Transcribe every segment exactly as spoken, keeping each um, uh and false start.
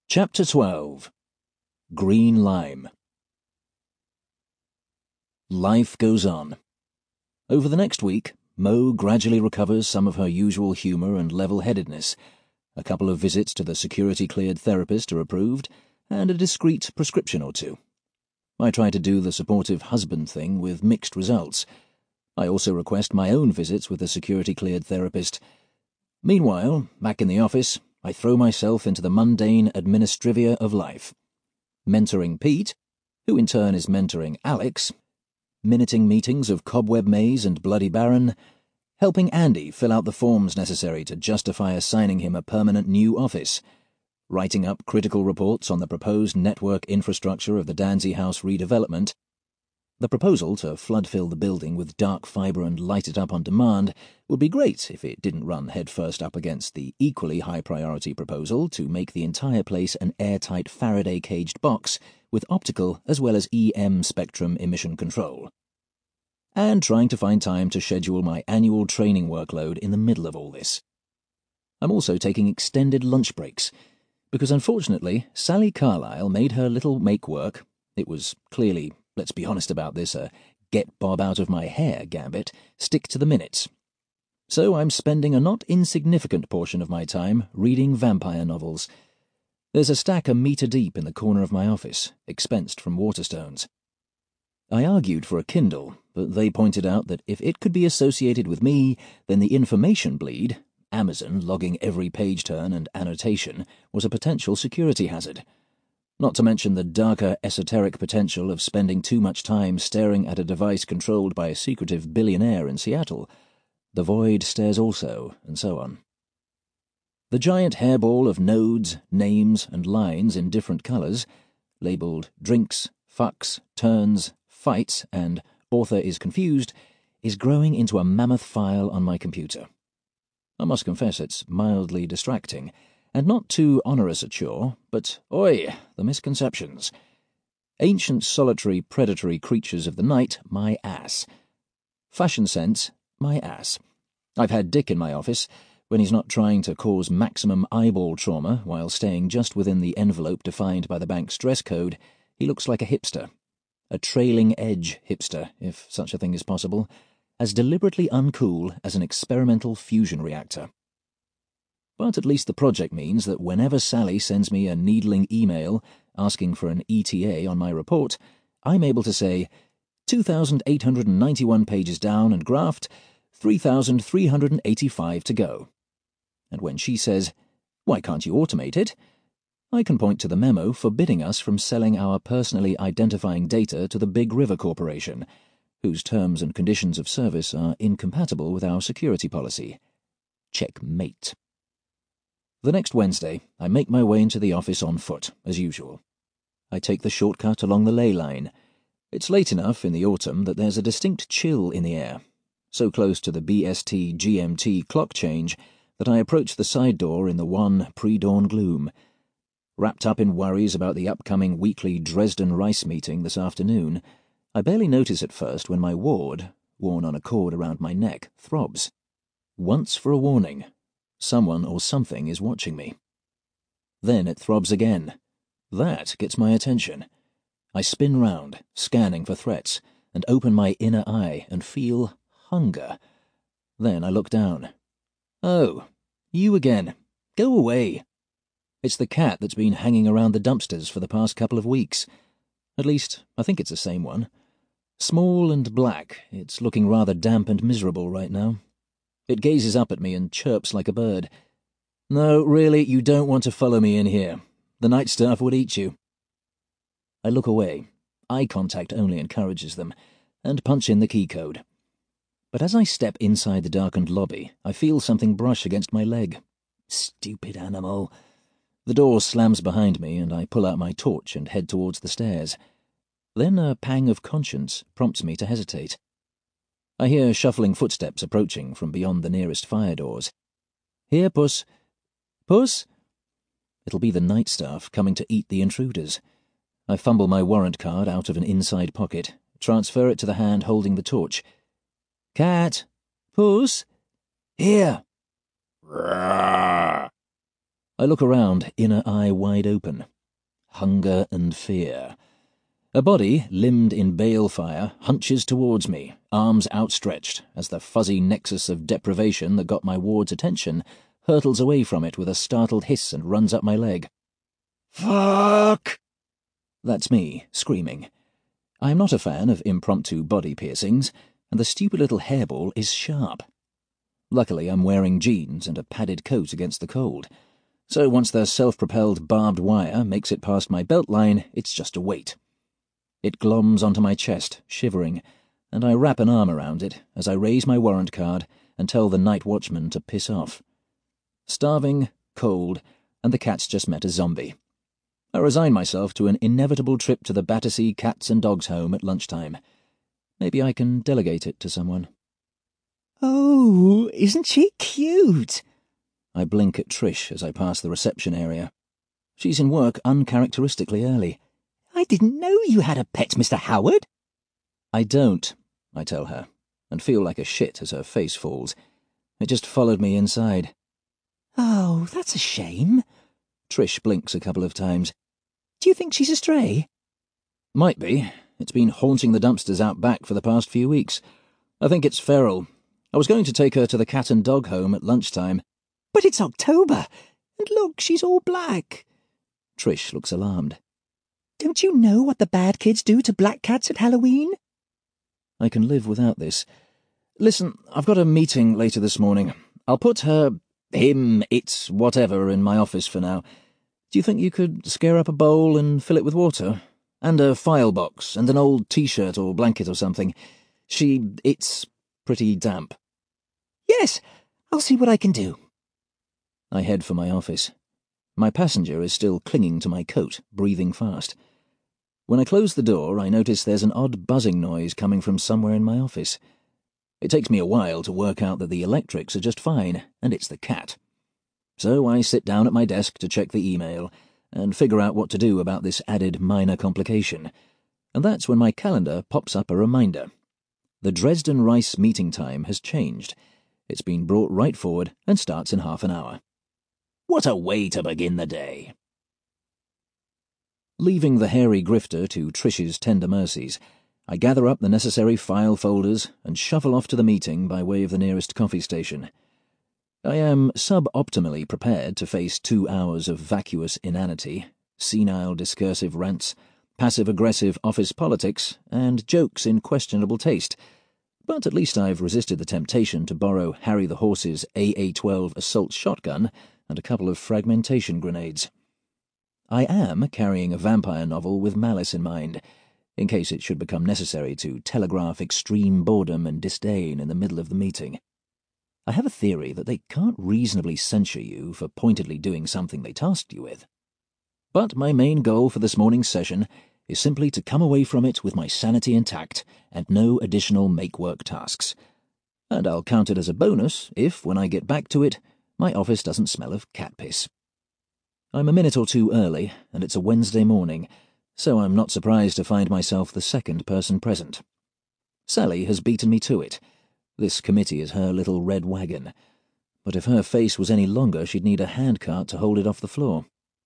Chapter twelve. Green Lime. Life goes on. Over the next week, Mo gradually recovers some of her usual humour and level-headedness. A couple of visits to the security-cleared therapist are approved, and a discreet prescription or two. I try to do the supportive husband thing with mixed results. I also request my own visits with the security-cleared therapist. Meanwhile, back in the office, I throw myself into the mundane administrivia of life. Mentoring Pete, who in turn is mentoring Alex, minuting meetings of Cobweb Maze and Bloody Baron, helping Andy fill out the forms necessary to justify assigning him a permanent new office, writing up critical reports on the proposed network infrastructure of the Danzy House redevelopment. The proposal to flood-fill the building with dark fibre and light it up on demand would be great if it didn't run headfirst up against the equally high-priority proposal to make the entire place an airtight Faraday-caged box with optical as well as E M spectrum emission control. And trying to find time to schedule my annual training workload in the middle of all this. I'm also taking extended lunch breaks, because unfortunately Sally Carlyle made her little make-work, it was clearly, let's be honest about this, a get-Bob-out-of-my-hair gambit, stick to the minutes. So I'm spending a not insignificant portion of my time reading vampire novels. There's a stack a metre deep in the corner of my office, expensed from Waterstones. I argued for a Kindle, but they pointed out that if it could be associated with me, then the information bleed, Amazon logging every page turn and annotation, was a potential security hazard. Not to mention the darker esoteric potential of spending too much time staring at a device controlled by a secretive billionaire in Seattle. The void stares also, and so on. The giant hairball of nodes, names, and lines in different colours, labelled drinks, fucks, turns, fights, and author is confused, is growing into a mammoth file on my computer. I must confess it's mildly distracting, and not too onerous a chore, but, oi, the misconceptions. Ancient solitary predatory creatures of the night, my ass. Fashion sense, my ass. I've had Dick in my office. When he's not trying to cause maximum eyeball trauma while staying just within the envelope defined by the bank's dress code, he looks like a hipster. A trailing-edge hipster, if such a thing is possible, as deliberately uncool as an experimental fusion reactor. But at least the project means that whenever Sally sends me a needling email asking for an E T A on my report, I'm able to say, two thousand eight hundred ninety-one pages down and graphed, three thousand three hundred eighty-five to go. And when she says, why can't you automate it? I can point to the memo forbidding us from selling our personally identifying data to the Big River Corporation, whose terms and conditions of service are incompatible with our security policy. Checkmate. The next Wednesday, I make my way into the office on foot, as usual. I take the shortcut along the ley line. It's late enough in the autumn that there's a distinct chill in the air, so close to the B S T G M T clock change that I approach the side door in the wan pre-dawn gloom. Wrapped up in worries about the upcoming weekly Dresden Rice meeting this afternoon, I barely notice at first when my ward, worn on a cord around my neck, throbs. Once for a warning. Someone or something is watching me. Then it throbs again. That gets my attention. I spin round, scanning for threats, and open my inner eye and feel hunger. Then I look down. Oh, you again. Go away. It's the cat that's been hanging around the dumpsters for the past couple of weeks. At least, I think it's the same one. Small and black, it's looking rather damp and miserable right now. It gazes up at me and chirps like a bird. No, really, you don't want to follow me in here. The night staff would eat you. I look away. Eye contact only encourages them, and punch in the key code. But as I step inside the darkened lobby, I feel something brush against my leg. Stupid animal. The door slams behind me, and I pull out my torch and head towards the stairs. Then a pang of conscience prompts me to hesitate. I hear shuffling footsteps approaching from beyond the nearest fire doors. Here, Puss. Puss? It'll be the night staff coming to eat the intruders. I fumble my warrant card out of an inside pocket, transfer it to the hand holding the torch. Cat? Puss? Here! I look around, inner eye wide open. Hunger and fear. A body, limbed in balefire, hunches towards me, arms outstretched, as the fuzzy nexus of deprivation that got my ward's attention hurtles away from it with a startled hiss and runs up my leg. Fuck! That's me, screaming. I am not a fan of impromptu body piercings, and the stupid little hairball is sharp. Luckily, I'm wearing jeans and a padded coat against the cold, so once the self-propelled barbed wire makes it past my belt line, it's just a weight. It gloms onto my chest, shivering, and I wrap an arm around it as I raise my warrant card and tell the night watchman to piss off. Starving, cold, and the cat's just met a zombie. I resign myself to an inevitable trip to the Battersea Cats and Dogs Home at lunchtime. Maybe I can delegate it to someone. Oh, isn't she cute? I blink at Trish as I pass the reception area. She's in work uncharacteristically early. I didn't know you had a pet, Mister Howard. I don't, I tell her, and feel like a shit as her face falls. It just followed me inside. Oh, that's a shame. Trish blinks a couple of times. Do you think she's a stray? Might be. It's been haunting the dumpsters out back for the past few weeks. I think it's feral. I was going to take her to the cat and dog home at lunchtime. But it's October, and look, she's all black. Trish looks alarmed. Don't you know what the bad kids do to black cats at Halloween? I can live without this. Listen, I've got a meeting later this morning. I'll put her, him, it's, whatever in my office for now. Do you think you could scare up a bowl and fill it with water? And a file box, and an old t-shirt or blanket or something. She, it's pretty damp. Yes, I'll see what I can do. I head for my office. My passenger is still clinging to my coat, breathing fast. When I close the door, I notice there's an odd buzzing noise coming from somewhere in my office. It takes me a while to work out that the electrics are just fine, and it's the cat. So I sit down at my desk to check the email and figure out what to do about this added minor complication. And that's when my calendar pops up a reminder. The Dresden Rice meeting time has changed. It's been brought right forward and starts in half an hour. What a way to begin the day. Leaving the hairy grifter to Trish's tender mercies, I gather up the necessary file folders and shuffle off to the meeting by way of the nearest coffee station. I am sub-optimally prepared to face two hours of vacuous inanity, senile discursive rants, passive-aggressive office politics, and jokes in questionable taste, but at least I've resisted the temptation to borrow Harry the Horse's A A twelve assault shotgun and a couple of fragmentation grenades. I am carrying a vampire novel with malice in mind, in case it should become necessary to telegraph extreme boredom and disdain in the middle of the meeting. I have a theory that they can't reasonably censure you for pointedly doing something they tasked you with. But my main goal for this morning's session is simply to come away from it with my sanity intact and no additional make-work tasks. And I'll count it as a bonus if, when I get back to it, my office doesn't smell of cat piss. I'm a minute or two early, and it's a Wednesday morning, so I'm not surprised to find myself the second person present. Sally has beaten me to it. This committee is her little red wagon. But if her face was any longer, she'd need a handcart to hold it off the floor.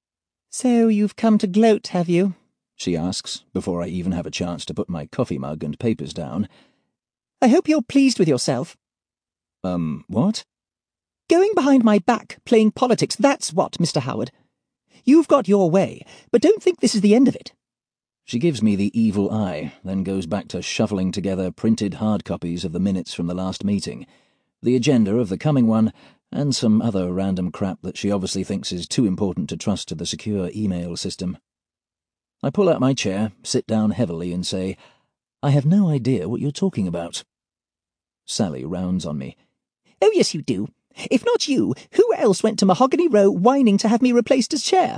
So you've come to gloat, have you? She asks, before I even have a chance to put my coffee mug and papers down. I hope you're pleased with yourself. Um, what? Going behind my back, playing politics, that's what, Mister Howard. You've got your way, but don't think this is the end of it. She gives me the evil eye, then goes back to shuffling together printed hard copies of the minutes from the last meeting, the agenda of the coming one, and some other random crap that she obviously thinks is too important to trust to the secure email system. I pull out my chair, sit down heavily, and say, I have no idea what you're talking about. Sally rounds on me. Oh, yes, you do. If not you, who else went to Mahogany Row whining to have me replaced as chair?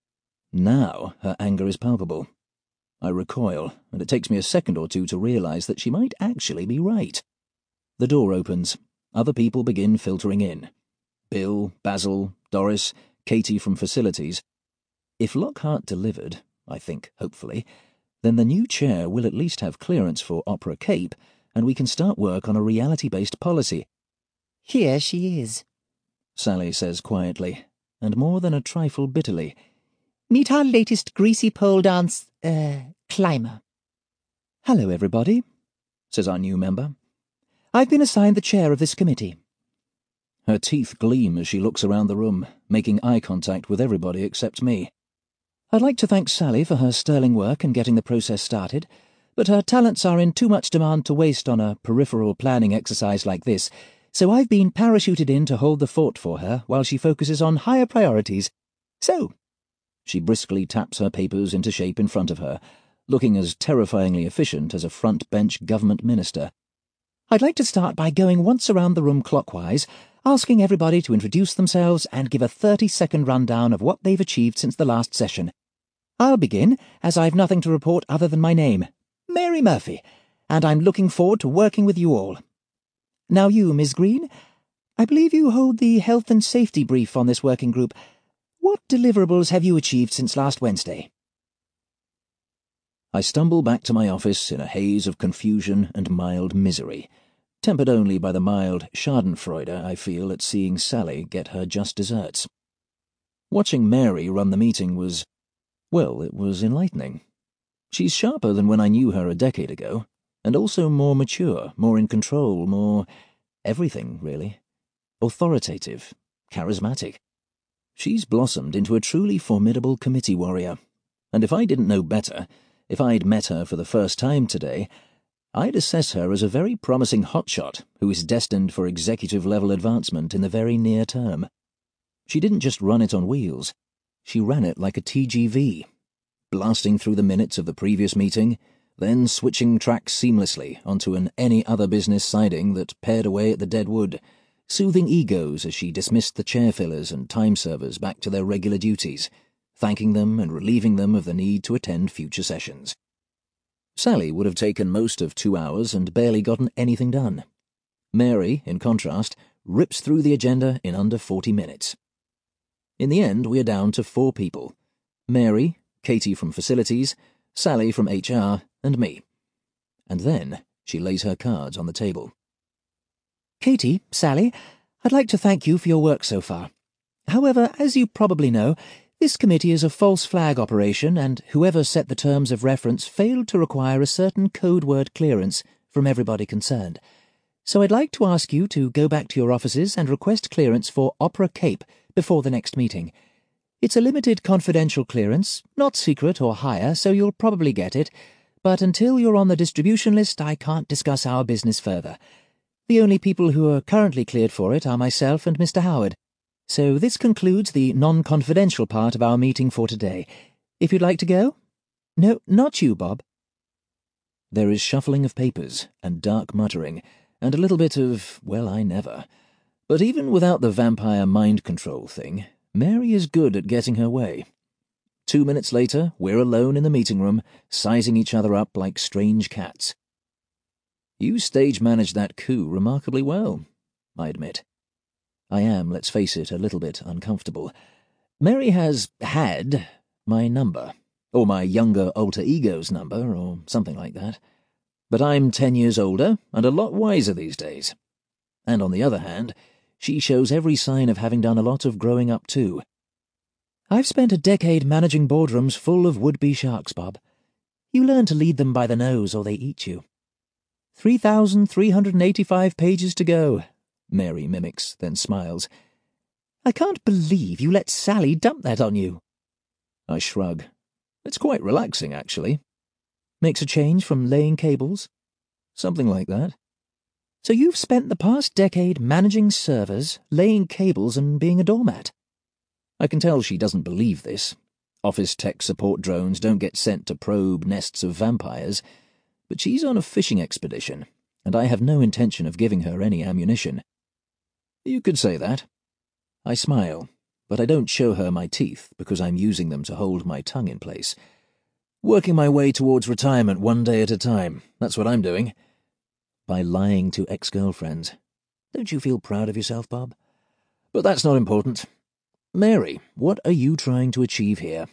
Now her anger is palpable. I recoil, and it takes me a second or two to realise that she might actually be right. The door opens. Other people begin filtering in. Bill, Basil, Doris, Katie from facilities. If Lockhart delivered, I think, hopefully, then the new chair will at least have clearance for Opera Cape, and we can start work on a reality-based policy. Here she is, Sally says quietly, and more than a trifle bitterly. Meet our latest greasy pole dance, uh, climber. Hello, everybody, says our new member. I've been assigned the chair of this committee. Her teeth gleam as she looks around the room, making eye contact with everybody except me. I'd like to thank Sally for her sterling work in getting the process started, but her talents are in too much demand to waste on a peripheral planning exercise like this, so I've been parachuted in to hold the fort for her while she focuses on higher priorities. So, she briskly taps her papers into shape in front of her, looking as terrifyingly efficient as a front-bench government minister. I'd like to start by going once around the room clockwise, asking everybody to introduce themselves and give a thirty-second rundown of what they've achieved since the last session. I'll begin, as I've nothing to report other than my name, Mary Murphy, and I'm looking forward to working with you all. Now you, Miz Green, I believe you hold the health and safety brief on this working group. What deliverables have you achieved since last Wednesday? I stumble back to my office in a haze of confusion and mild misery, tempered only by the mild schadenfreude I feel at seeing Sally get her just desserts. Watching Mary run the meeting was, well, it was enlightening. She's sharper than when I knew her a decade ago, and also more mature, more in control, more everything, really. Authoritative, charismatic. She's blossomed into a truly formidable committee warrior, and if I didn't know better, if I'd met her for the first time today, I'd assess her as a very promising hotshot who is destined for executive-level advancement in the very near term. She didn't just run it on wheels. She ran it like a T G V, blasting through the minutes of the previous meeting, then switching tracks seamlessly onto an any other business siding that pared away at the dead wood, soothing egos as she dismissed the chair fillers and time servers back to their regular duties, thanking them and relieving them of the need to attend future sessions. Sally would have taken most of two hours and barely gotten anything done. Mary, in contrast, rips through the agenda in under forty minutes. In the end, we are down to four people. Mary, Katie from Facilities, Sally from H R, and me. And then she lays her cards on the table. Katie, Sally, I'd like to thank you for your work so far. However, as you probably know, this committee is a false flag operation, and whoever set the terms of reference failed to require a certain code word clearance from everybody concerned. So I'd like to ask you to go back to your offices and request clearance for Opera Cape before the next meeting. It's a limited confidential clearance, not secret or higher, so you'll probably get it, but until you're on the distribution list, I can't discuss our business further. The only people who are currently cleared for it are myself and Mister Howard. So this concludes the non-confidential part of our meeting for today. If you'd like to go? No, not you, Bob. There is shuffling of papers and dark muttering, and a little bit of, well, I never. But even without the vampire mind control thing, Mary is good at getting her way. Two minutes later, we're alone in the meeting room, sizing each other up like strange cats. You stage-managed that coup remarkably well, I admit. I am, let's face it, a little bit uncomfortable. Mary has had my number, or my younger alter ego's number, or something like that. But I'm ten years older and a lot wiser these days. And on the other hand, she shows every sign of having done a lot of growing up too. I've spent a decade managing boardrooms full of would-be sharks, Bob. You learn to lead them by the nose or they eat you. Three thousand three hundred and eighty-five pages to go, Mary mimics, then smiles. I can't believe you let Sally dump that on you. I shrug. It's quite relaxing, actually. Makes a change from laying cables? Something like that. So you've spent the past decade managing servers, laying cables, and being a doormat. I can tell she doesn't believe this. Office tech support drones don't get sent to probe nests of vampires, but she's on a fishing expedition, and I have no intention of giving her any ammunition. You could say that. I smile, but I don't show her my teeth because I'm using them to hold my tongue in place. Working my way towards retirement one day at a time, that's what I'm doing. By lying to ex-girlfriends. Don't you feel proud of yourself, Bob? But that's not important. Mary, what are you trying to achieve here?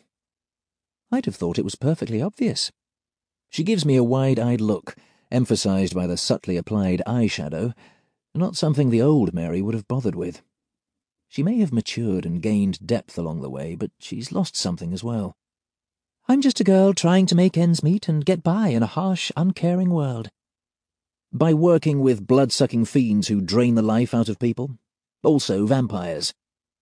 I'd have thought it was perfectly obvious. She gives me a wide-eyed look, emphasized by the subtly applied eyeshadow, not something the old Mary would have bothered with. She may have matured and gained depth along the way, but she's lost something as well. I'm just a girl trying to make ends meet and get by in a harsh, uncaring world. By working with blood-sucking fiends who drain the life out of people. Also vampires.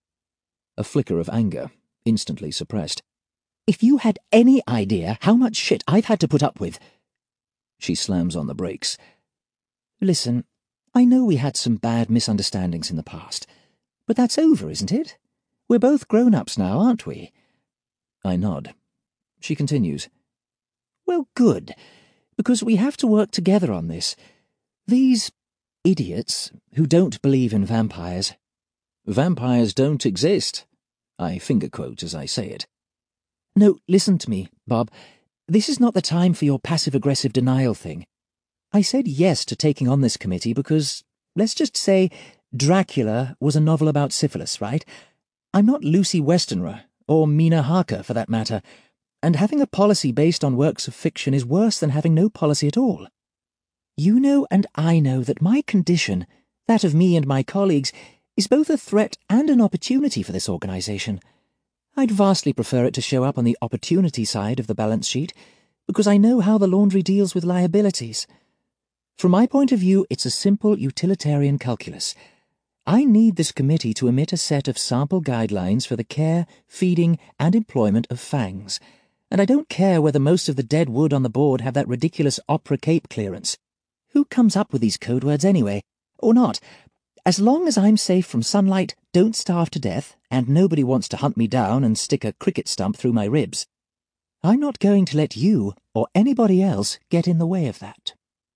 A flicker of anger, instantly suppressed. If you had any idea how much shit I've had to put up with... She slams on the brakes. Listen, I know we had some bad misunderstandings in the past, but that's over, isn't it? We're both grown-ups now, aren't we? I nod. She continues. Well, good, because we have to work together on this. These idiots who don't believe in vampires... Vampires don't exist. I finger-quote as I say it. No, listen to me, Bob. This is not the time for your passive-aggressive denial thing. I said yes to taking on this committee because, let's just say, Dracula was a novel about syphilis, right? I'm not Lucy Westenra, or Mina Harker for that matter, and having a policy based on works of fiction is worse than having no policy at all. You know and I know that my condition, that of me and my colleagues, is both a threat and an opportunity for this organisation. I'd vastly prefer it to show up on the opportunity side of the balance sheet, because I know how the laundry deals with liabilities. From my point of view, it's a simple utilitarian calculus. I need this committee to emit a set of sample guidelines for the care, feeding, and employment of fangs, and I don't care whether most of the dead wood on the board have that ridiculous Opera Cape clearance. Who comes up with these code words anyway? Or not? As long as I'm safe from sunlight, don't starve to death, and nobody wants to hunt me down and stick a cricket stump through my ribs, I'm not going to let you or anybody else get in the way of that.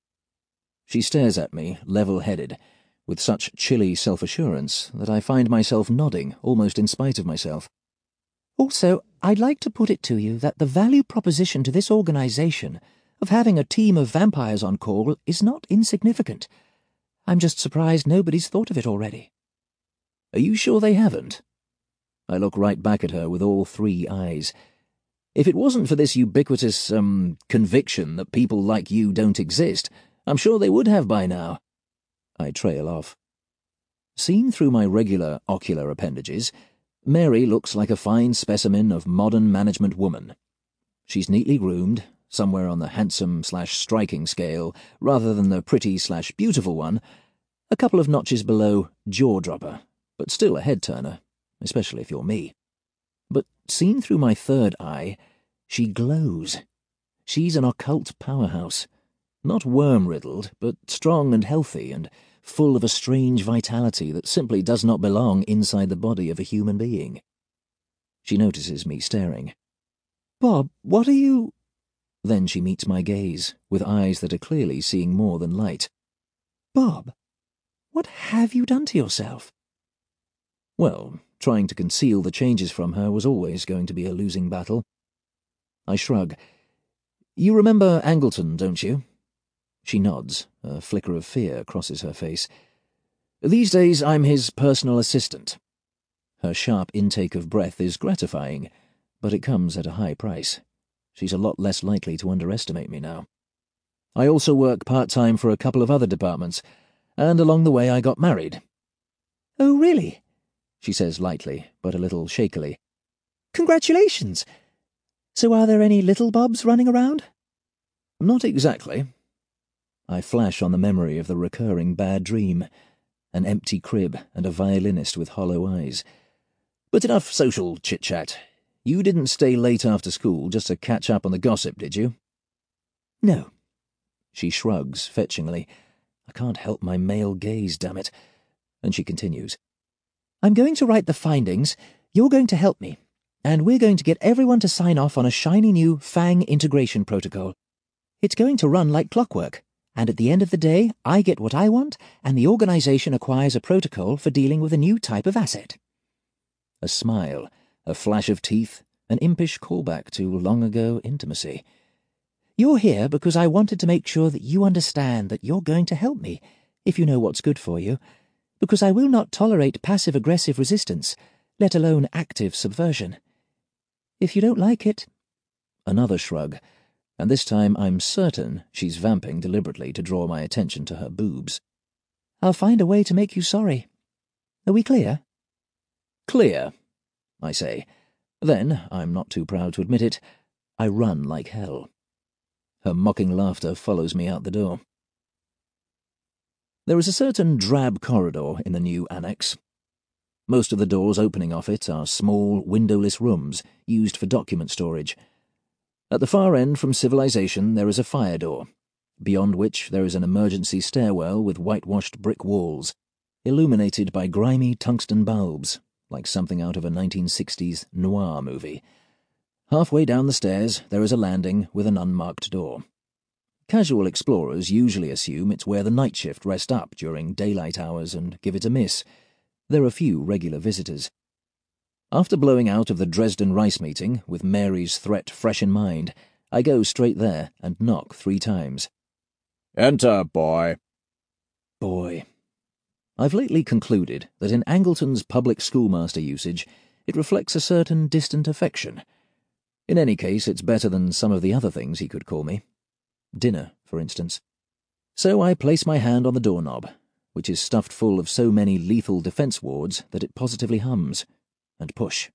She stares at me, level-headed, with such chilly self-assurance that I find myself nodding, almost in spite of myself. Also, I'd like to put it to you that the value proposition to this organisation of having a team of vampires on call is not insignificant. I'm just surprised nobody's thought of it already. Are you sure they haven't? I look right back at her with all three eyes. If it wasn't for this ubiquitous, um, conviction that people like you don't exist, I'm sure they would have by now. I trail off. Seen through my regular ocular appendages, Mary looks like a fine specimen of modern management woman. She's neatly groomed, somewhere on the handsome-slash-striking scale, rather than the pretty-slash-beautiful one, a couple of notches below jaw-dropper, but still a head-turner, especially if you're me. But seen through my third eye, she glows. She's an occult powerhouse. Not worm-riddled, but strong and healthy, and full of a strange vitality that simply does not belong inside the body of a human being. She notices me staring. Bob, what are you... Then she meets my gaze, with eyes that are clearly seeing more than light. Bob, what have you done to yourself? Well, trying to conceal the changes from her was always going to be a losing battle. I shrug. You remember Angleton, don't you? She nods. A flicker of fear crosses her face. These days I'm his personal assistant. Her sharp intake of breath is gratifying, but it comes at a high price. She's a lot less likely to underestimate me now. I also work part-time for a couple of other departments, and along the way I got married. Oh, really? She says lightly, but a little shakily. Congratulations! So are there any little Bobs running around? Not exactly. I flash on the memory of the recurring bad dream, an empty crib and a violinist with hollow eyes. But enough social chit-chat. You didn't stay late after school just to catch up on the gossip, did you? No. She shrugs fetchingly. I can't help my male gaze, damn it. And she continues. I'm going to write the findings, you're going to help me, and we're going to get everyone to sign off on a shiny new Fang integration protocol. It's going to run like clockwork, and at the end of the day, I get what I want, and the organisation acquires a protocol for dealing with a new type of asset. A smile, a flash of teeth, an impish callback to long-ago intimacy. You're here because I wanted to make sure that you understand that you're going to help me, if you know what's good for you, because I will not tolerate passive-aggressive resistance, let alone active subversion. If you don't like it... Another shrug, and this time I'm certain she's vamping deliberately to draw my attention to her boobs. I'll find a way to make you sorry. Are we clear? Clear, I say. Then, I'm not too proud to admit it, I run like hell. Her mocking laughter follows me out the door. There is a certain drab corridor in the new annex. Most of the doors opening off it are small, windowless rooms used for document storage. At the far end from civilization there is a fire door, beyond which there is an emergency stairwell with whitewashed brick walls, illuminated by grimy tungsten bulbs, like something out of a nineteen sixties noir movie. Halfway down the stairs there is a landing with an unmarked door. Casual explorers usually assume it's where the night shift rest up during daylight hours and give it a miss. There are few regular visitors. After blowing out of the Dresden Rice meeting, with Mary's threat fresh in mind, I go straight there and knock three times. "Enter, boy." Boy. I've lately concluded that in Angleton's public schoolmaster usage, it reflects a certain distant affection. In any case, it's better than some of the other things he could call me. Dinner, for instance. So I place my hand on the doorknob, which is stuffed full of so many lethal defense wards that it positively hums, and push.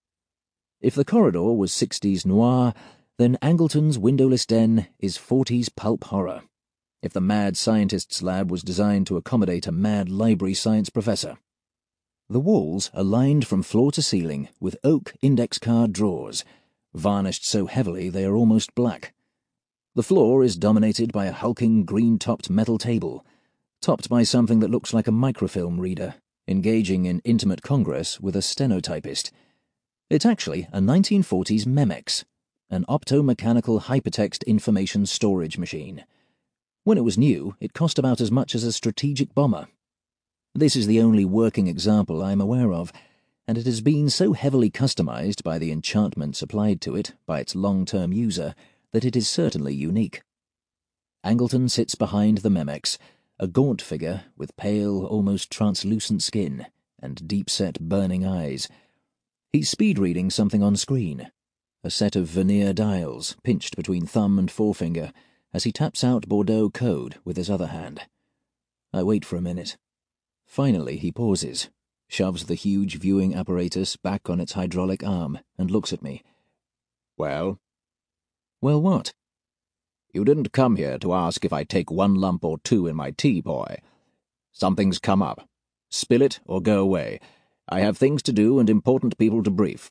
If the corridor was sixties noir, then Angleton's windowless den is forties pulp horror. If the mad scientist's lab was designed to accommodate a mad library science professor. The walls are lined from floor to ceiling with oak index card drawers, varnished so heavily they are almost black. The floor is dominated by a hulking green-topped metal table, topped by something that looks like a microfilm reader, engaging in intimate congress with a stenotypist. It's actually a nineteen forties Memex, an optomechanical hypertext information storage machine. When it was new, it cost about as much as a strategic bomber. This is the only working example I am aware of, and it has been so heavily customized by the enchantments applied to it by its long-term user that it is certainly unique. Angleton sits behind the Memex, a gaunt figure with pale, almost translucent skin and deep-set burning eyes. He's speed-reading something on screen, a set of vernier dials pinched between thumb and forefinger as he taps out Bordeaux code with his other hand. I wait for a minute. Finally he pauses, shoves the huge viewing apparatus back on its hydraulic arm, and looks at me. "Well?" "Well, what?" "You didn't come here to ask if I take one lump or two in my tea, boy. Something's come up. Spill it or go away. I have things to do and important people to brief."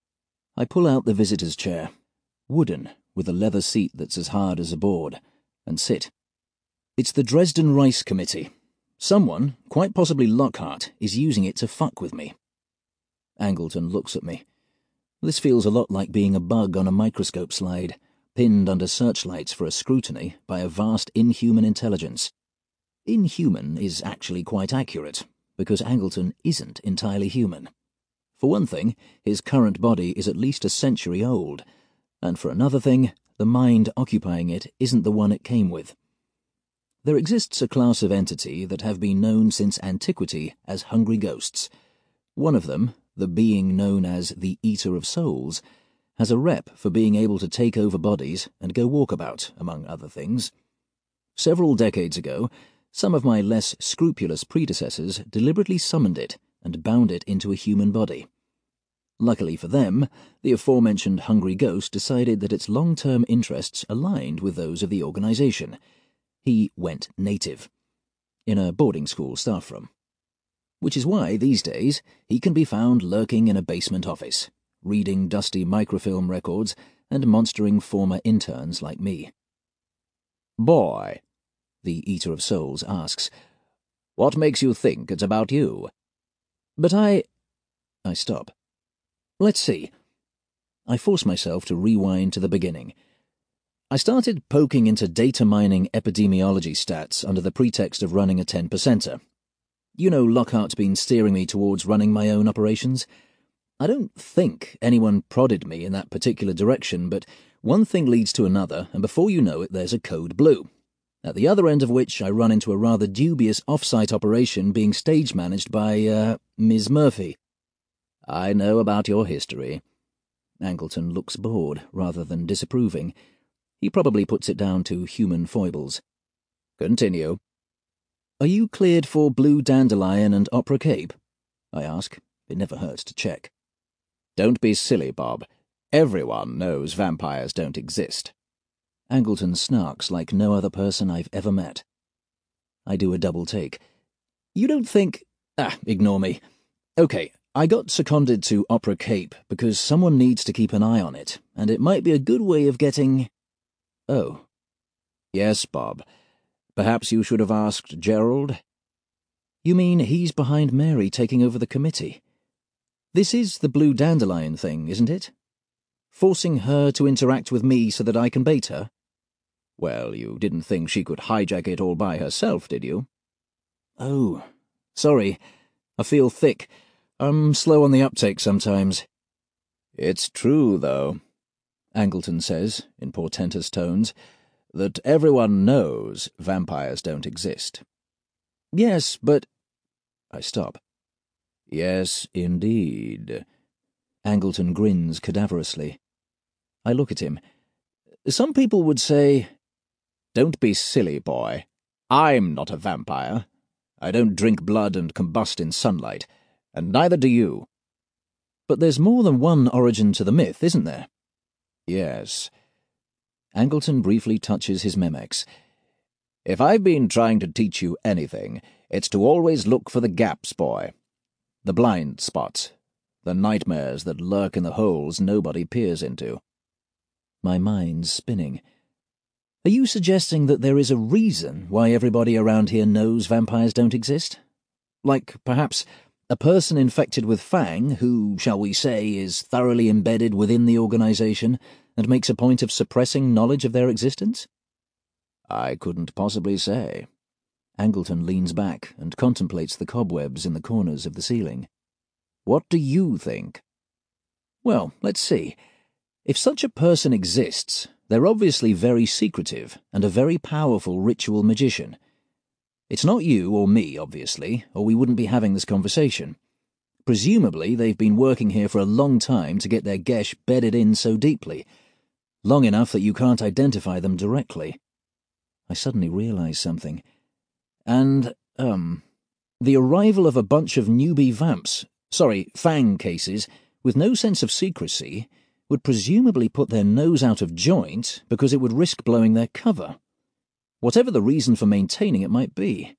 I pull out the visitor's chair, wooden, with a leather seat that's as hard as a board, and sit. It's the Dresden Rice Committee. Someone, quite possibly Lockhart, is using it to fuck with me. Angleton looks at me. This feels a lot like being a bug on a microscope slide, pinned under searchlights for a scrutiny by a vast inhuman intelligence. Inhuman is actually quite accurate, because Angleton isn't entirely human. For one thing, his current body is at least a century old, and for another thing, the mind occupying it isn't the one it came with. There exists a class of entity that have been known since antiquity as hungry ghosts. One of them, the being known as the Eater of Souls, has a rep for being able to take over bodies and go walkabout, among other things. Several decades ago, some of my less scrupulous predecessors deliberately summoned it and bound it into a human body. Luckily for them, the aforementioned hungry ghost decided that its long-term interests aligned with those of the organization. He went native, in a boarding school staff room. Which is why, these days, he can be found lurking in a basement office, reading dusty microfilm records and monstering former interns like me. "Boy," the Eater of Souls asks, "what makes you think it's about you?" But I... I stop. Let's see. I force myself to rewind to the beginning. I started poking into data mining epidemiology stats under the pretext of running a ten percenter. You know Lockhart's been steering me towards running my own operations. I don't think anyone prodded me in that particular direction, but one thing leads to another, and before you know it there's a code blue, at the other end of which I run into a rather dubious off-site operation being stage-managed by, uh, Miz Murphy. "I know about your history." Angleton looks bored rather than disapproving. He probably puts it down to human foibles. "Continue." "Are you cleared for Blue Dandelion and Opera Cape?" I ask, It never hurts to check. Don't be silly, Bob. Everyone knows vampires don't exist. Angleton snarks like no other person I've ever met. I do a double take. You don't think... Ah, ignore me. Okay, I got seconded to Opera Cape because someone needs to keep an eye on it, and it might be a good way of getting... Oh. Yes, Bob. Perhaps you should have asked Gerald? You mean he's behind Mary taking over the committee? This is the Blue Dandelion thing, isn't it? Forcing her to interact with me so that I can bait her? Well, you didn't think she could hijack it all by herself, did you? Oh, sorry. I feel thick. I'm slow on the uptake sometimes. It's true, though, Angleton says, in portentous tones, that everyone knows vampires don't exist. Yes, but... I stop. Yes, indeed. Angleton grins cadaverously. I look at him. Some people would say... Don't be silly, boy. I'm not a vampire. I don't drink blood and combust in sunlight, and neither do you. But there's more than one origin to the myth, isn't there? Yes. Angleton briefly touches his Memex. If I've been trying to teach you anything, it's to always look for the gaps, boy. The blind spots. The nightmares that lurk in the holes nobody peers into. My mind's spinning. Are you suggesting that there is a reason why everybody around here knows vampires don't exist? Like, perhaps, a person infected with Fang who, shall we say, is thoroughly embedded within the organization and makes a point of suppressing knowledge of their existence? I couldn't possibly say. Angleton leans back and contemplates the cobwebs in the corners of the ceiling. What do you think? Well, let's see. If such a person exists, they're obviously very secretive and a very powerful ritual magician. It's not you or me, obviously, or we wouldn't be having this conversation. Presumably, they've been working here for a long time to get their gesh bedded in so deeply, long enough that you can't identify them directly. I suddenly realize something. And, um, the arrival of a bunch of newbie vamps, sorry, Fang cases, with no sense of secrecy, would presumably put their nose out of joint because it would risk blowing their cover. Whatever the reason for maintaining it might be.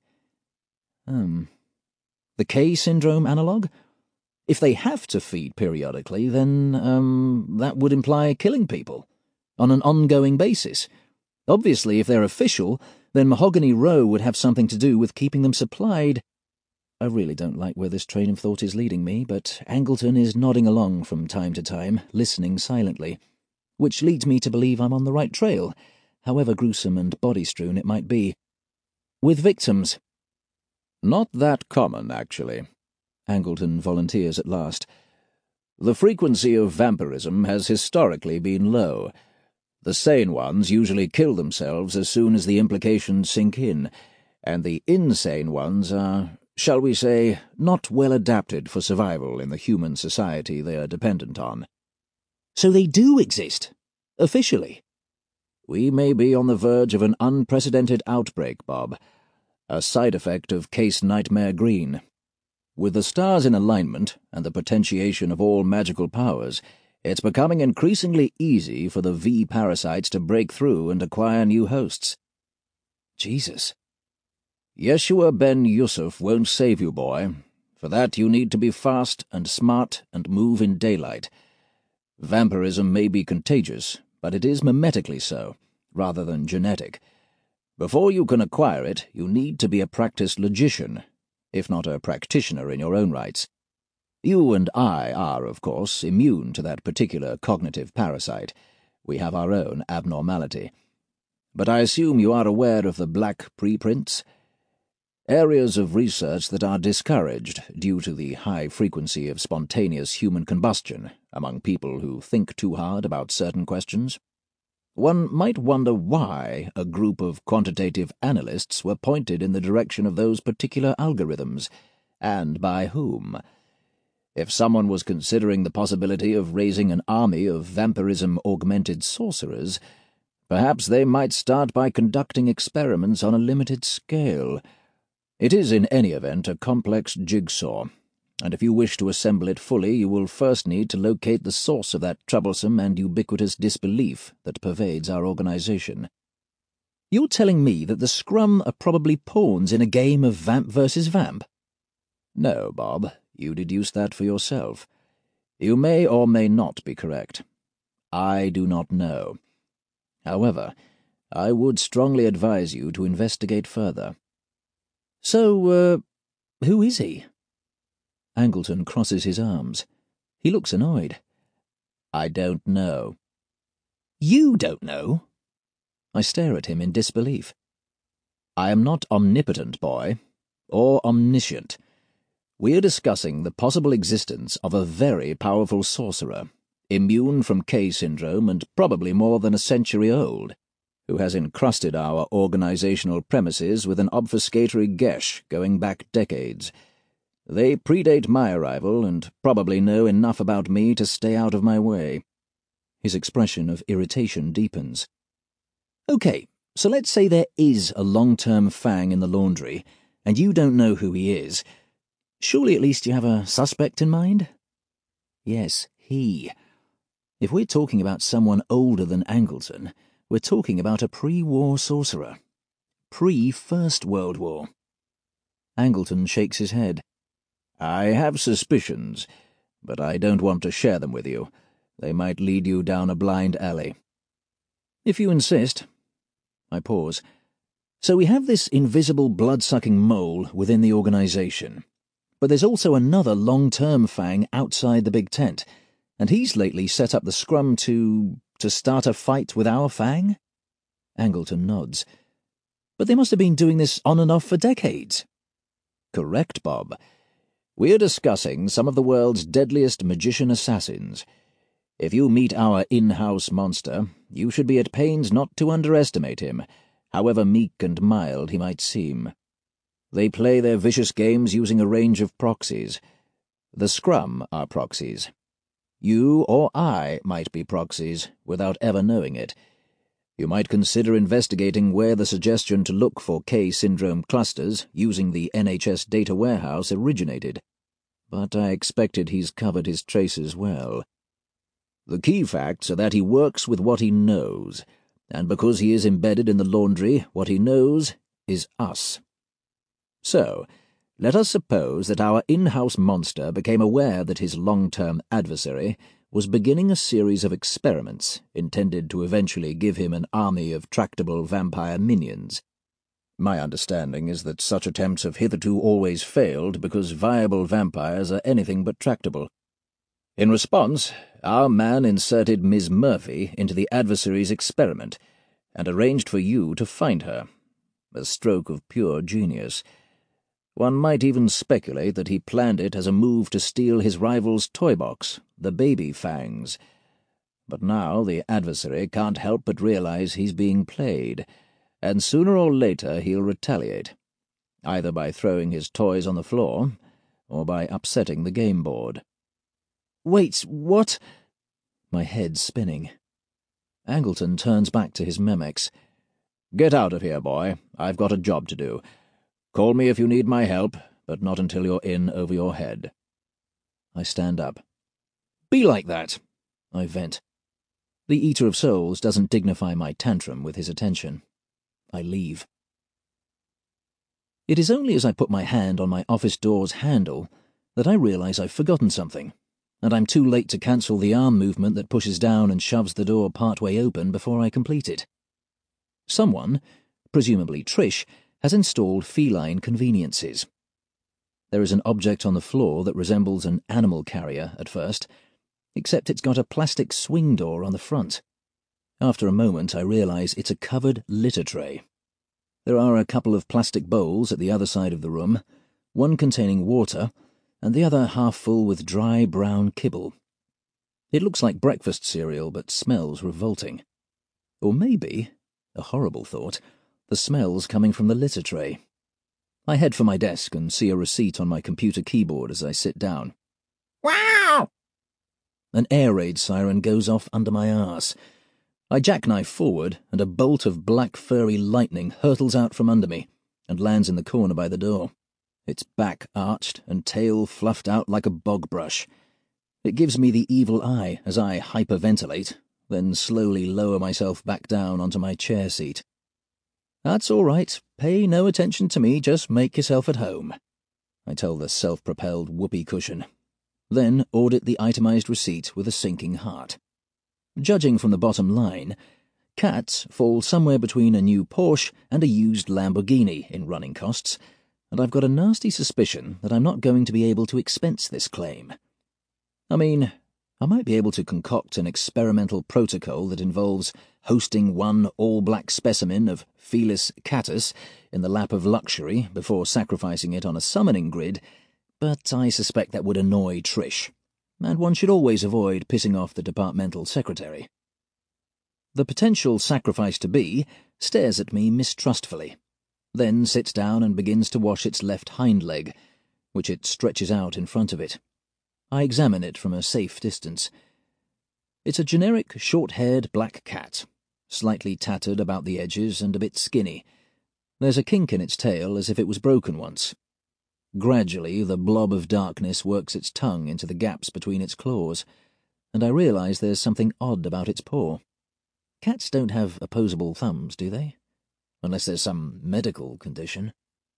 Um, the K syndrome analogue? If they have to feed periodically, then, um, that would imply killing people. On an ongoing basis. Obviously, if they're official, then Mahogany Row would have something to do with keeping them supplied. I really don't like where this train of thought is leading me, but Angleton is nodding along from time to time, listening silently, which leads me to believe I'm on the right trail, however gruesome and body-strewn it might be. With victims. Not that common, actually, Angleton volunteers at last. The frequency of vampirism has historically been low. The sane ones usually kill themselves as soon as the implications sink in, and the insane ones are, shall we say, not well adapted for survival in the human society they are dependent on. So they do exist, officially. We may be on the verge of an unprecedented outbreak, Bob, a side effect of Case Nightmare Green. With the stars in alignment and the potentiation of all magical powers, it's becoming increasingly easy for the V-parasites to break through and acquire new hosts. Jesus. Yeshua ben Yusuf won't save you, boy. For that you need to be fast and smart and move in daylight. Vampirism may be contagious, but it is mimetically so, rather than genetic. Before you can acquire it, you need to be a practiced logician, if not a practitioner in your own rights. You and I are, of course, immune to that particular cognitive parasite. We have our own abnormality. But I assume you are aware of the black preprints? Areas of research that are discouraged due to the high frequency of spontaneous human combustion among people who think too hard about certain questions. One might wonder why a group of quantitative analysts were pointed in the direction of those particular algorithms, and by whom. If someone was considering the possibility of raising an army of vampirism-augmented sorcerers, perhaps they might start by conducting experiments on a limited scale. It is in any event a complex jigsaw, and if you wish to assemble it fully, you will first need to locate the source of that troublesome and ubiquitous disbelief that pervades our organization. You're telling me that the Scrum are probably pawns in a game of Vamp versus Vamp? No, Bob, you deduced that for yourself. You may or may not be correct. I do not know. However, I would strongly advise you to investigate further. So, uh, who is he? Angleton crosses his arms. He looks annoyed. I don't know. You don't know? I stare at him in disbelief. I am not omnipotent, boy, or omniscient. We are discussing the possible existence of a very powerful sorcerer, immune from K syndrome and probably more than a century old, who has encrusted our organizational premises with an obfuscatory gesh going back decades. They predate my arrival and probably know enough about me to stay out of my way. His expression of irritation deepens. Okay, so let's say there is a long-term Fang in the laundry, and you don't know who he is. Surely at least you have a suspect in mind? Yes, he. If we're talking about someone older than Angleton, we're talking about a pre-war sorcerer. Pre-First World War. Angleton shakes his head. I have suspicions, but I don't want to share them with you. They might lead you down a blind alley. If you insist. I pause. So we have this invisible blood-sucking mole within the organization. But there's also another long-term Fang outside the big tent, and he's lately set up the Scrum to... to start a fight with our Fang? Angleton nods. But they must have been doing this on and off for decades. Correct, Bob. We are discussing some of the world's deadliest magician assassins. If you meet our in-house monster, you should be at pains not to underestimate him, however meek and mild he might seem. They play their vicious games using a range of proxies. The Scrum are proxies. You or I might be proxies without ever knowing it. You might consider investigating where the suggestion to look for K syndrome clusters using the N H S data warehouse originated. But I expected he's covered his traces well. The key facts are that he works with what he knows, and because he is embedded in the laundry, what he knows is us. So, let us suppose that our in-house monster became aware that his long-term adversary was beginning a series of experiments intended to eventually give him an army of tractable vampire minions. My understanding is that such attempts have hitherto always failed because viable vampires are anything but tractable. In response, our man inserted Miz Murphy into the adversary's experiment and arranged for you to find her. A stroke of pure genius. One might even speculate that he planned it as a move to steal his rival's toy box, the baby Fangs. But now the adversary can't help but realize he's being played, and sooner or later he'll retaliate, either by throwing his toys on the floor or by upsetting the game board. Wait, what? My head's spinning. Angleton turns back to his Memex. Get out of here, boy. I've got a job to do. Call me if you need my help, but not until you're in over your head. I stand up. Be like that, I vent. The Eater of Souls doesn't dignify my tantrum with his attention. I leave. It is only as I put my hand on my office door's handle that I realize I've forgotten something, and I'm too late to cancel the arm movement that pushes down and shoves the door partway open before I complete it. Someone, presumably Trish, has installed feline conveniences. There is an object on the floor that resembles an animal carrier at first, except it's got a plastic swing door on the front. After a moment, I realize it's a covered litter tray. There are a couple of plastic bowls at the other side of the room, one containing water, and the other half full with dry brown kibble. It looks like breakfast cereal, but smells revolting. Or maybe, a horrible thought, the smell's coming from the litter tray. I head for my desk and see a receipt on my computer keyboard as I sit down. Wow! An air raid siren goes off under my arse. I jackknife forward, and a bolt of black furry lightning hurtles out from under me and lands in the corner by the door. its back arched and tail fluffed out like a bog brush. It gives me the evil eye as I hyperventilate, then slowly lower myself back down onto my chair seat. "That's all right. Pay no attention to me, just make yourself at home," I tell the self-propelled whoopee cushion. Then audit the itemized receipt with a sinking heart. Judging from the bottom line, cats fall somewhere between a new Porsche and a used Lamborghini in running costs, and I've got a nasty suspicion that I'm not going to be able to expense this claim. I mean, I might be able to concoct an experimental protocol that involves hosting one all-black specimen of Felis catus in the lap of luxury before sacrificing it on a summoning grid, but I suspect that would annoy Trish, and one should always avoid pissing off the departmental secretary. The potential sacrifice-to-be stares at me mistrustfully, then sits down and begins to wash its left hind leg, which it stretches out in front of it. I examine it from a safe distance. It's a generic short-haired black cat, slightly tattered about the edges and a bit skinny. There's a kink in its tail as if it was broken once. Gradually, the blob of darkness works its tongue into the gaps between its claws, and I realize there's something odd about its paw. Cats don't have opposable thumbs, do they? Unless there's some medical condition.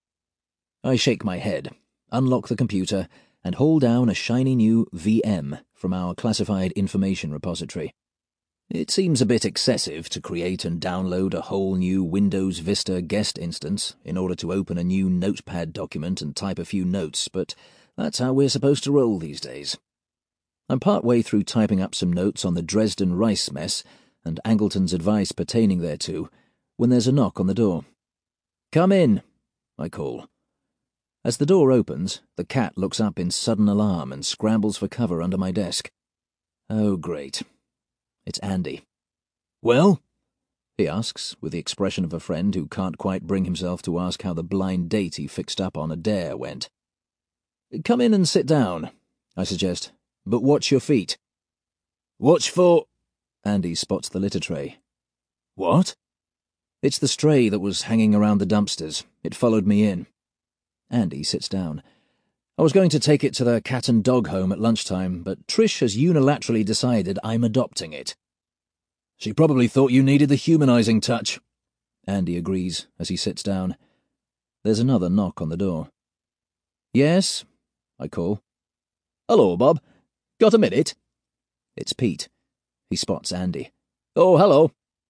I shake my head, unlock the computer, and haul down a shiny new V M from our classified information repository. It seems a bit excessive to create and download a whole new Windows Vista guest instance in order to open a new notepad document and type a few notes, but that's how we're supposed to roll these days. I'm part way through typing up some notes on the Dresden rice mess and Angleton's advice pertaining thereto, when there's a knock on the door. "Come in," I call. As the door opens, the cat looks up in sudden alarm and scrambles for cover under my desk. Oh, great. It's Andy. "Well?" he asks, with the expression of a friend who can't quite bring himself to ask how the blind date he fixed up on a dare went. "Come in and sit down," I suggest, "but watch your feet." "Watch for—" Andy spots the litter tray. "What?" "It's the stray that was hanging around the dumpsters. It followed me in." Andy sits down. "I was going to take it to the cat and dog home at lunchtime, but Trish has unilaterally decided I'm adopting it." "She probably thought you needed the humanizing touch," Andy agrees as he sits down. There's another knock on the door. "Yes?" I call. "Hello, Bob. Got a minute?" It's Pete. He spots Andy. "Oh, hello."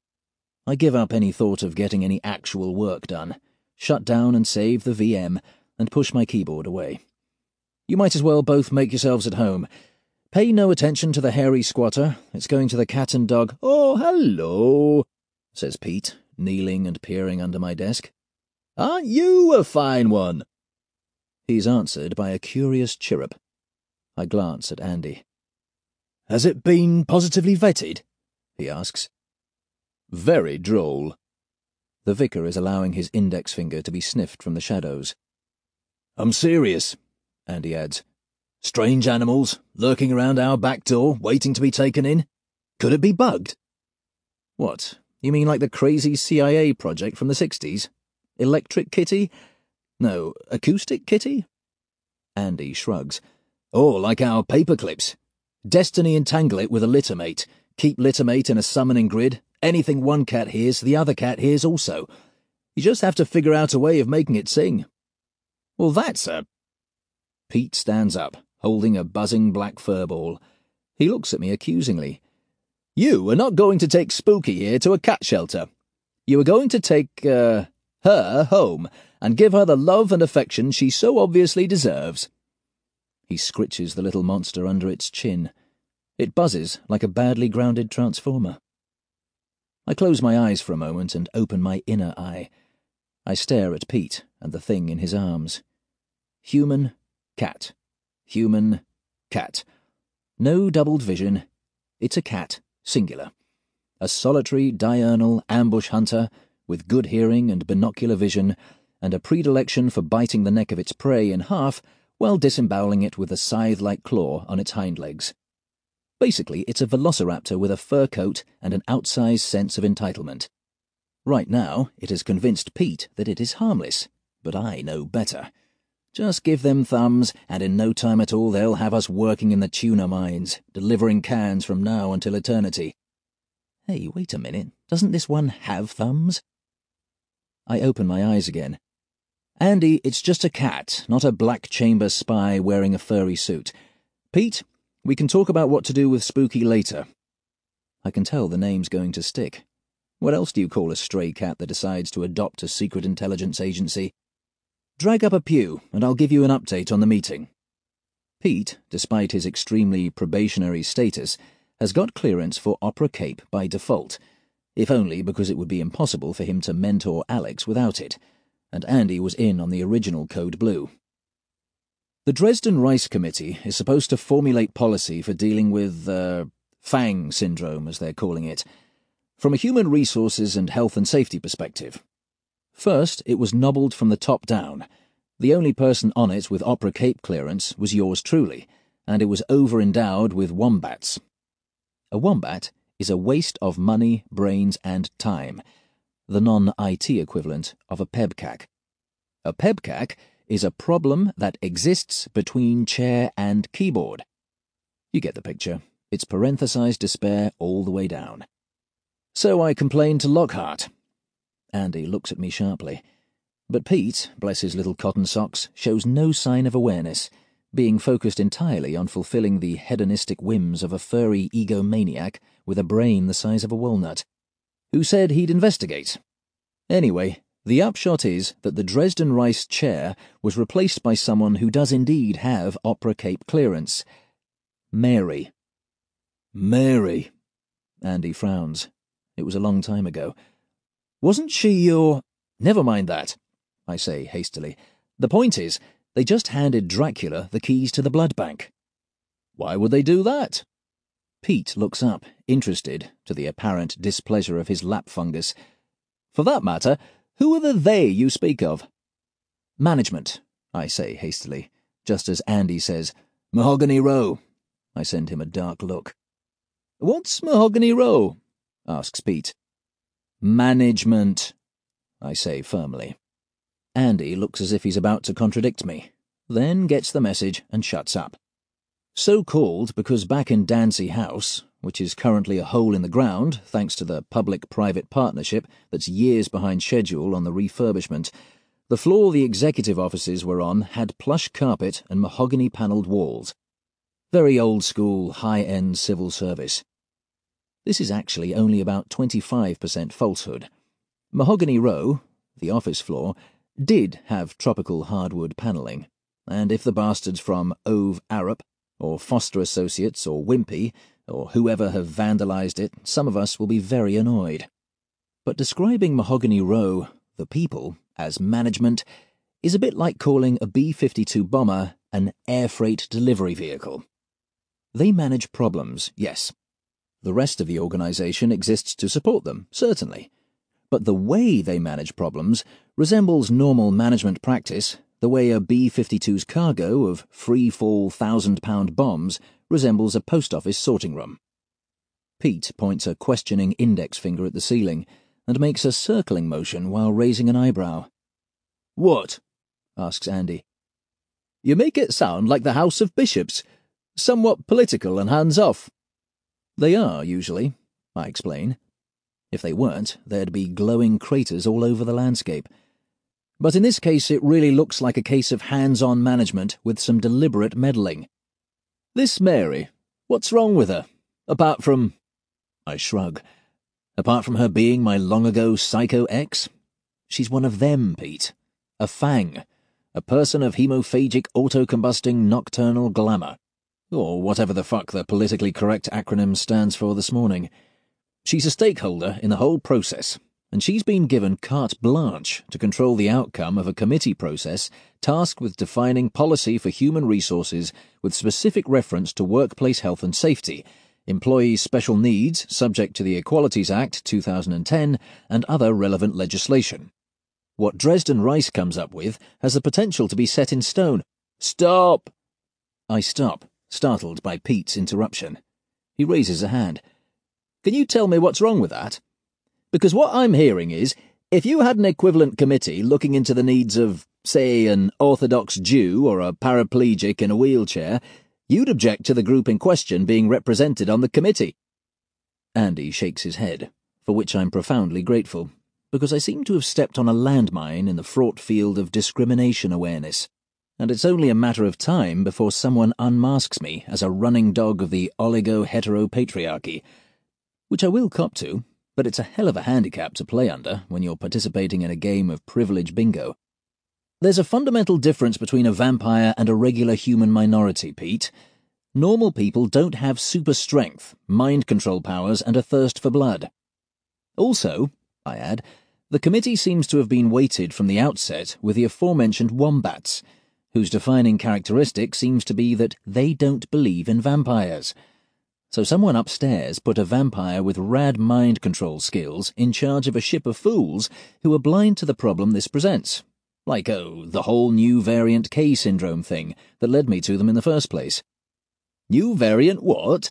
I give up any thought of getting any actual work done, shut down and save the V M, and push my keyboard away. "You might as well both make yourselves at home. Pay no attention to the hairy squatter. It's going to the cat and dog—" "Oh, hello," says Pete, kneeling and peering under my desk. "Aren't you a fine one?" He's answered by a curious chirrup. I glance at Andy. "Has it been positively vetted?" he asks. "Very droll." The vicar is allowing his index finger to be sniffed from the shadows. "I'm serious," Andy adds. "Strange animals, lurking around our back door, waiting to be taken in. Could it be bugged?" "What, you mean like the crazy C I A project from the sixties? Electric Kitty? No, Acoustic Kitty?" Andy shrugs. "Or like our paperclips. Destiny entangle it with a littermate. Keep littermate in a summoning grid. Anything one cat hears, the other cat hears also. You just have to figure out a way of making it sing." "Well, that's a—" Pete stands up, holding a buzzing black furball. He looks at me accusingly. "You are not going to take Spooky here to a cat shelter. You are going to take, uh, her home and give her the love and affection she so obviously deserves." He scritches the little monster under its chin. It buzzes like a badly grounded transformer. I close my eyes for a moment and open my inner eye. I stare at Pete and the thing in his arms. Human, cat. Human, cat. No doubled vision. It's a cat, singular. A solitary diurnal ambush hunter with good hearing and binocular vision, and a predilection for biting the neck of its prey in half while disemboweling it with a scythe-like claw on its hind legs. Basically, it's a velociraptor with a fur coat and an outsized sense of entitlement. Right now, it has convinced Pete that it is harmless, but I know better. Just give them thumbs, and in no time at all they'll have us working in the tuna mines, delivering cans from now until eternity. Hey, wait a minute. Doesn't this one have thumbs? I open my eyes again. Andy, it's just a cat, not a black chamber spy wearing a furry suit. Pete, we can talk about what to do with Spooky later. I can tell the name's going to stick. What else do you call a stray cat that decides to adopt a secret intelligence agency? Drag up a pew, and I'll give you an update on the meeting. Pete, despite his extremely probationary status, has got clearance for Opera Cape by default, if only because it would be impossible for him to mentor Alex without it, and Andy was in on the original Code Blue. The Dresden Rice Committee is supposed to formulate policy for dealing with, uh, FANG syndrome, as they're calling it, from a human resources and health and safety perspective. First, it was nobbled from the top down. The only person on it with Opera Cape clearance was yours truly, and it was over-endowed with wombats. A wombat is a waste of money, brains, and time, the non-I T equivalent of a pebcac. A pebcac is a problem that exists between chair and keyboard. You get the picture. It's parenthesized despair all the way down. So I complained to Lockhart. Andy looks at me sharply. But Pete, bless his little cotton socks, shows no sign of awareness, being focused entirely on fulfilling the hedonistic whims of a furry egomaniac with a brain the size of a walnut, who said he'd investigate. Anyway, the upshot is that the Dresden Rice chair was replaced by someone who does indeed have Opera Cape clearance. Mary. Mary. Andy frowns. It was a long time ago. Wasn't she your... Never mind that, I say hastily. The point is, they just handed Dracula the keys to the blood bank. Why would they do that? Pete looks up, interested, to the apparent displeasure of his lap fungus. For that matter, who are the they you speak of? Management, I say hastily, just as Andy says, Mahogany Row. I send him a dark look. What's Mahogany Row? Asks Pete. Management, I say firmly. Andy looks as if he's about to contradict me, then gets the message and shuts up. So called because back in Dancy House, which is currently a hole in the ground thanks to the public-private partnership that's years behind schedule on the refurbishment, the floor the executive offices were on had plush carpet and mahogany-panelled walls. Very old-school, high-end civil service. This is actually only about twenty-five percent falsehood. Mahogany Row, the office floor, did have tropical hardwood panelling, and if the bastards from Ove Arup, or Foster Associates, or Wimpy, or whoever have vandalized it, some of us will be very annoyed. But describing Mahogany Row, the people, as management, is a bit like calling a B fifty-two bomber an air freight delivery vehicle. They manage problems, yes. The rest of the organization exists to support them, certainly. But the way they manage problems resembles normal management practice, the way a B fifty-two's cargo of free-fall thousand-pound bombs resembles a post office sorting room. Pete points a questioning index finger at the ceiling and makes a circling motion while raising an eyebrow. What? Asks Andy. You make it sound like the House of Bishops, somewhat political and hands-off. They are, usually, I explain. If they weren't, there'd be glowing craters all over the landscape. But in this case it really looks like a case of hands-on management with some deliberate meddling. This Mary, what's wrong with her? Apart from... I shrug. Apart from her being my long-ago psycho ex? She's one of them, Pete. A FANG. A person of hemophagic autocombusting nocturnal glamour. Or whatever the fuck the politically correct acronym stands for this morning. She's a stakeholder in the whole process, and she's been given carte blanche to control the outcome of a committee process tasked with defining policy for human resources with specific reference to workplace health and safety, employees' special needs subject to the Equalities Act two thousand ten, and other relevant legislation. What Dresden Rice comes up with has the potential to be set in stone. Stop! I stop, startled by Pete's interruption. He raises a hand. Can you tell me what's wrong with that? Because what I'm hearing is, if you had an equivalent committee looking into the needs of, say an Orthodox Jew or a paraplegic in a wheelchair, you'd object to the group in question being represented on the committee." Andy shakes his head, for which I'm profoundly grateful, because I seem to have stepped on a landmine in the fraught field of discrimination awareness, and it's only a matter of time before someone unmasks me as a running dog of the oligo-heteropatriarchy, which I will cop to, but it's a hell of a handicap to play under when you're participating in a game of privilege bingo. There's a fundamental difference between a vampire and a regular human minority, Pete. Normal people don't have super strength, mind control powers, and a thirst for blood. Also, I add, the committee seems to have been weighted from the outset with the aforementioned wombats, whose defining characteristic seems to be that they don't believe in vampires. So someone upstairs put a vampire with rad mind control skills in charge of a ship of fools who are blind to the problem this presents. Like, oh, the whole new variant K syndrome thing that led me to them in the first place. New variant what?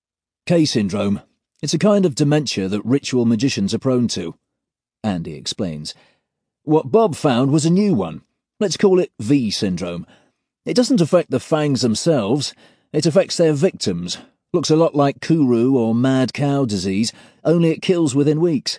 K syndrome. It's a kind of dementia that ritual magicians are prone to, Andy explains. What Bob found was a new one. Let's call it V syndrome. It doesn't affect the fangs themselves, it affects their victims. Looks a lot like Kuru or mad cow disease, only it kills within weeks.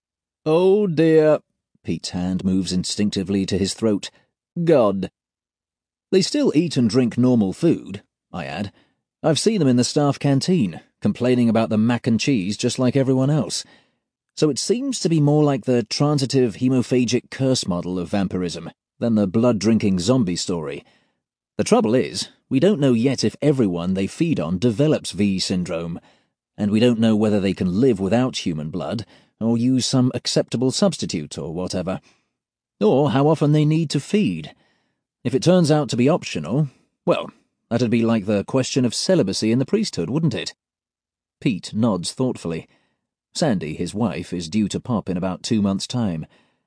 Oh dear. Pete's hand moves instinctively to his throat. God. They still eat and drink normal food, I add. I've seen them in the staff canteen, complaining about the mac and cheese just like everyone else. So it seems to be more like the transitive hemophagic curse model of vampirism than the blood-drinking zombie story. The trouble is, we don't know yet if everyone they feed on develops V syndrome, and we don't know whether they can live without human blood or use some acceptable substitute or whatever, or how often they need to feed. If it turns out to be optional, well, that'd be like the question of celibacy in the priesthood, wouldn't it? Pete nods thoughtfully. Sandy, his wife, is due to pop in about two months' time.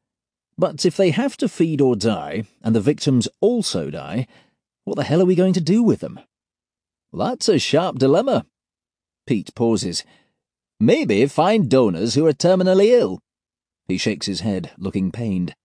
But if they have to feed or die, and the victims also die, what the hell are we going to do with them? That's a sharp dilemma. Pete pauses. Maybe find donors who are terminally ill. He shakes his head, looking pained.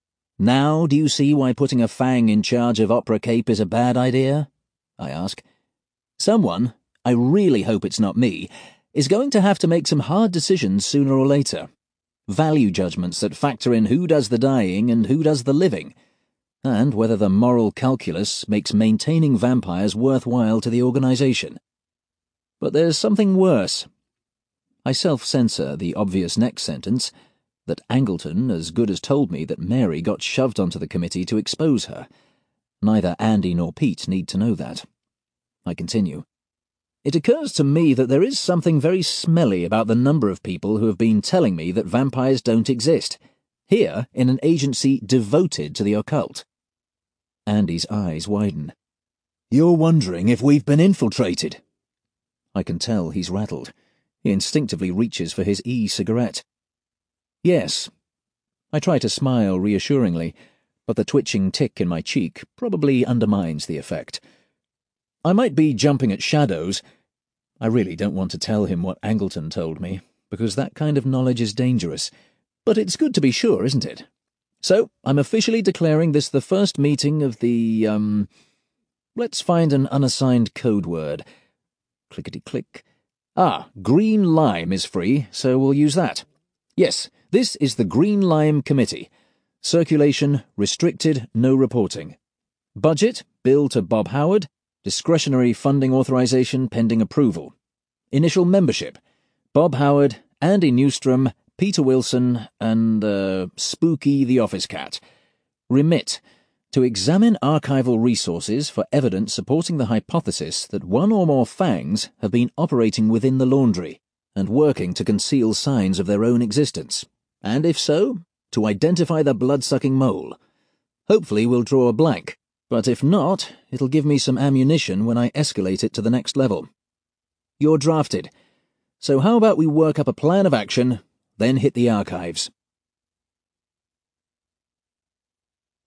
Now do you see why putting a fang in charge of Opera Cape is a bad idea? I ask. Someone, I really hope it's not me, is going to have to make some hard decisions sooner or later. Value judgments that factor in who does the dying and who does the living, and whether the moral calculus makes maintaining vampires worthwhile to the organization. But there's something worse. I self-censor the obvious next sentence, that Angleton as good as told me that Mary got shoved onto the committee to expose her. Neither Andy nor Pete need to know that. I continue. It occurs to me that there is something very smelly about the number of people who have been telling me that vampires don't exist, here in an agency devoted to the occult. Andy's eyes widen. You're wondering if we've been infiltrated? I can tell he's rattled. He instinctively reaches for his e-cigarette. Yes. I try to smile reassuringly, but the twitching tick in my cheek probably undermines the effect. I might be jumping at shadows. I really don't want to tell him what Angleton told me, because that kind of knowledge is dangerous. But it's good to be sure, isn't it? So, I'm officially declaring this the first meeting of the, um... let's find an unassigned code word. Clickety-click. Ah, Green Lime is free, so we'll use that. Yes, this is the Green Lime Committee. Circulation, restricted, no reporting. Budget, bill to Bob Howard. Discretionary funding authorization pending approval. Initial membership, Bob Howard, Andy Newstrom, Peter Wilson, and, uh, Spooky the Office Cat. Remit, to examine archival resources for evidence supporting the hypothesis that one or more fangs have been operating within the laundry and working to conceal signs of their own existence, and if so, to identify the blood-sucking mole. Hopefully we'll draw a blank, but if not, it'll give me some ammunition when I escalate it to the next level. You're drafted, so how about we work up a plan of action, then hit the archives?